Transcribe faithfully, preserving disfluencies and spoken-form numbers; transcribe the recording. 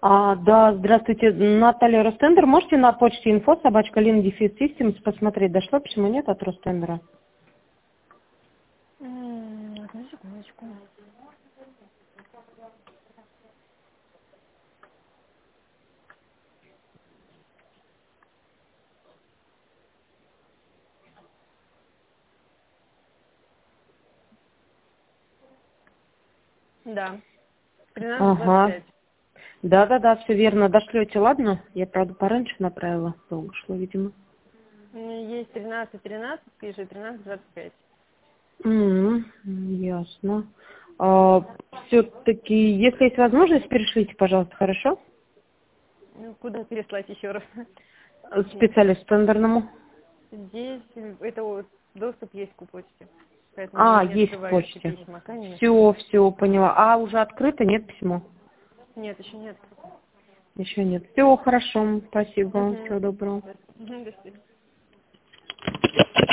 А, да, здравствуйте, Наталья Ростендер. Можете на почте инфо собачка лин дефис системс посмотреть, дошло письмо, нет, от Ростендера? М, Одну секундочку. Да, тринадцать двадцать Ага. пять. Да-да-да, все верно. Дошлете, ладно? Я, правда, пораньше направила. Долго шло, видимо. У меня есть тринадцать тринадцать, пишет тринадцать двадцать пять. М, ясно. Все-таки, если есть возможность, перешлите, пожалуйста, хорошо? Ну, куда переслать еще раз? Специалисту тендерному. Здесь э, это вот доступ есть к почте. Поэтому я А, не есть в открываю еще почте. письма, конечно. Все, все, поняла. А, уже открыто, нет письмо? Нет, еще нет. Еще нет. Все, хорошо. Спасибо. Угу. Всего доброго. До свидания.